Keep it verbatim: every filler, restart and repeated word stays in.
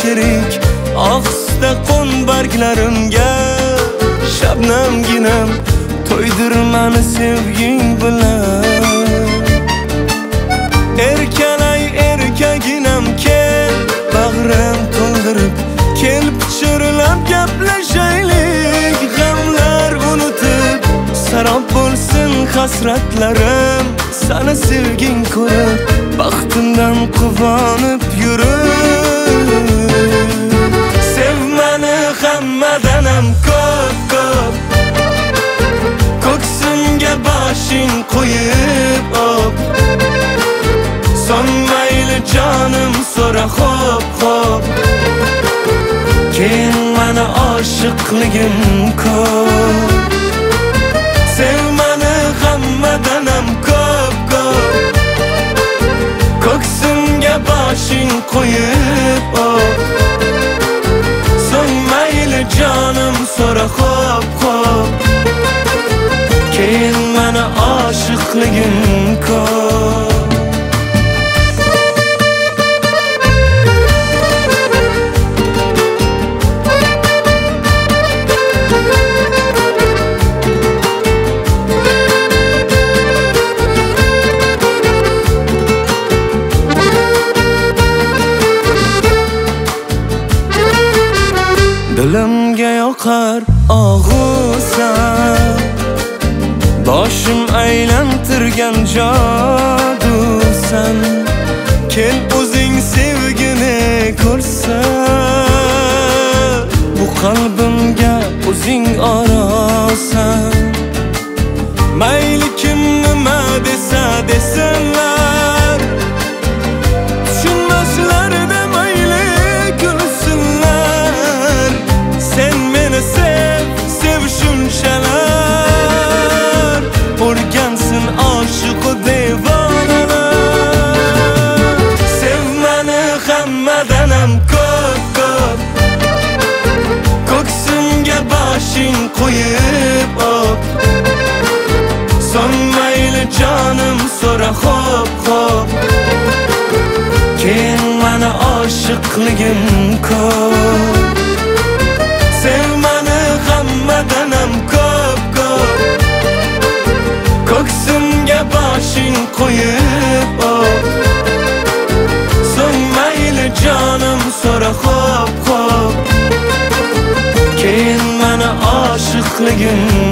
kerak. Ohista qo'n barglarimga shabnamginam, to'ydir meni sevging bilan. Erkalay erkaginam kel, bag'rim to'ldirib kel, pichirlab gaplashaylik. G'amlar unutib sarob bo'lsin hasratlarim, sana sevging ko'rib baxtimdan quvonib yurib. Sev meni hammadanam ko'p ko'p, ko'ksimga boshing qo'yib op. Son mayli jonim so'ra xo'p xo'p, keyin meni oshiqligim ko'p. Sev meni hammadanam ko'p ko'p, ko'ksimga boshing qo'yib op. Son mayli jonim so'ra xo'p xo'p, keyin meni oshiqligim ko'p. Dilimga yoqar og'usan, boshim aylantirgan jodusan. Kel o'zing sevgini ko'rsan, bu qalbimga o'zing orosan. Mayli kim nima desa desinlar, tushunmaslarda mayli kulsinlar. Sen meni sev, sev shunchalar, o'rgansin oshiqu devonalar. Sev meni hammadanam ko'p ko'p, ko'ksimga boshing qo'yib op. Son mayli jonim so'ra xo'p xo'p, keyin meni oshiqligim ko'p. Sev meni hammadanam ko'p ko'p, ko'ksimga boshing qo'yib op. So'ng mayli jonim so'ra xo'p xo'p, keyin meni oshiqligim